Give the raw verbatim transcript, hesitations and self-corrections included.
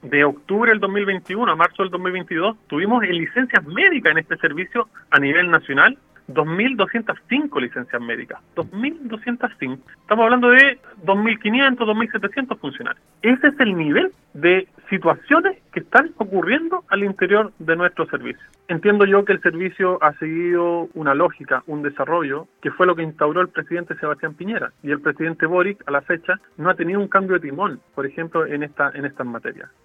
de octubre del dos mil veintiuno a marzo del dos mil veintidós, tuvimos en licencias médicas en este servicio a nivel nacional dos mil doscientas cinco licencias médicas. dos mil doscientas cinco. Estamos hablando de dos mil quinientos, dos mil setecientos funcionarios. Ese es el nivel de situaciones que están ocurriendo al interior de nuestro servicio. Entiendo yo que el servicio ha seguido una lógica, un desarrollo, que fue lo que instauró el presidente Sebastián Piñera. Y el presidente Boric, a la fecha, no ha tenido un cambio de timón, por ejemplo, en esta en estas materias.